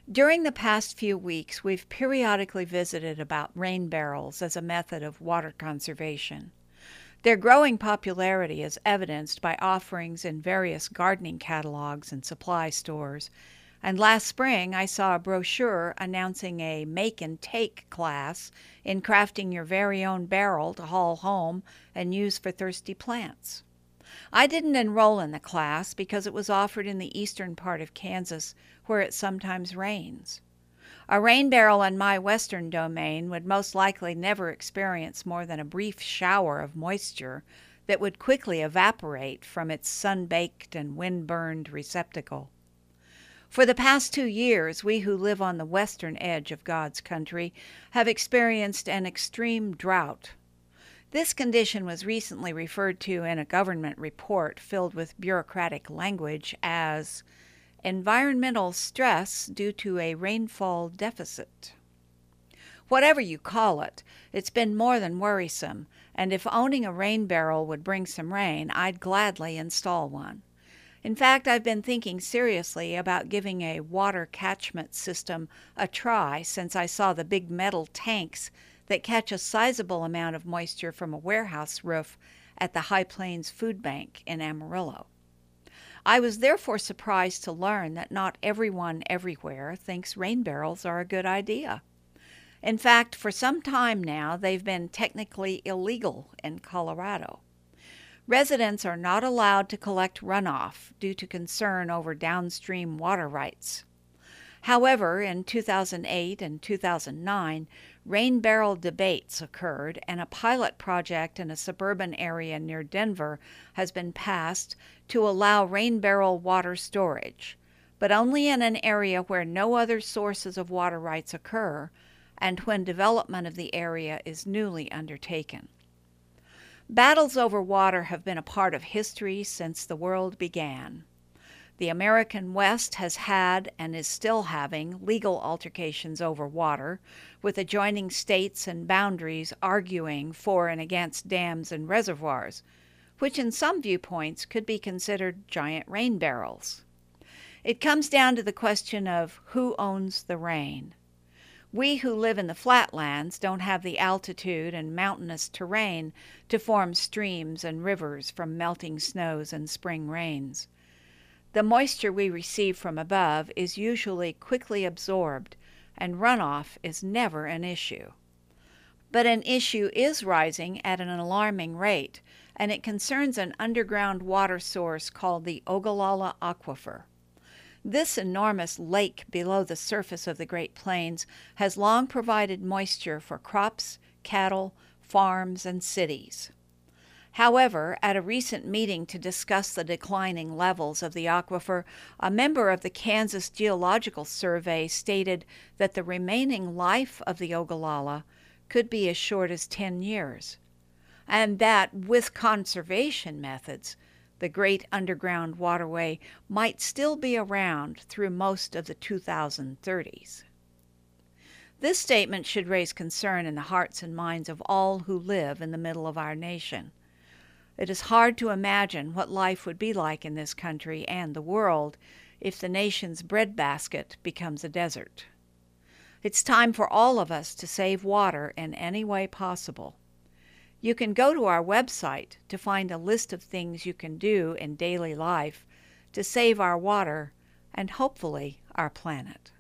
During the past few weeks, we've periodically visited about rain barrels as a method of water conservation. Their growing popularity is evidenced by offerings in various gardening catalogs and supply stores. And last spring, I saw a brochure announcing a make and take class in crafting your very own barrel to haul home and use for thirsty plants. I didn't enroll in the class because it was offered in the eastern part of Kansas where it sometimes rains. A rain barrel in my western domain would most likely never experience more than a brief shower of moisture that would quickly evaporate from its sun-baked and wind-burned receptacle. For the past 2 years, we who live on the western edge of God's country have experienced an extreme drought. This condition was recently referred to in a government report filled with bureaucratic language as environmental stress due to a rainfall deficit. Whatever you call it, it's been more than worrisome, and if owning a rain barrel would bring some rain, I'd gladly install one. In fact, I've been thinking seriously about giving a water catchment system a try since I saw the big metal tanks that catch a sizable amount of moisture from a warehouse roof at the High Plains Food Bank in Amarillo. I was therefore surprised to learn that not everyone everywhere thinks rain barrels are a good idea. In fact, for some time now, they've been technically illegal in Colorado. Residents are not allowed to collect runoff due to concern over downstream water rights. However, in 2008 and 2009, rain barrel debates occurred, and a pilot project in a suburban area near Denver has been passed to allow rain barrel water storage, but only in an area where no other sources of water rights occur and when development of the area is newly undertaken. Battles over water have been a part of history since the world began. The American West has had and is still having legal altercations over water, with adjoining states and boundaries arguing for and against dams and reservoirs, which in some viewpoints could be considered giant rain barrels. It comes down to the question of who owns the rain. We who live in the flatlands don't have the altitude and mountainous terrain to form streams and rivers from melting snows and spring rains. The moisture we receive from above is usually quickly absorbed, and runoff is never an issue. But an issue is rising at an alarming rate, and it concerns an underground water source called the Ogallala Aquifer. This enormous lake below the surface of the Great Plains has long provided moisture for crops, cattle, farms, and cities. However, at a recent meeting to discuss the declining levels of the aquifer, a member of the Kansas Geological Survey stated that the remaining life of the Ogallala could be as short as 10 years, and that with conservation methods, the great underground waterway might still be around through most of the 2030s. This statement should raise concern in the hearts and minds of all who live in the middle of our nation. It is hard to imagine what life would be like in this country and the world if the nation's breadbasket becomes a desert. It's time for all of us to save water in any way possible. You can go to our website to find a list of things you can do in daily life to save our water and hopefully our planet.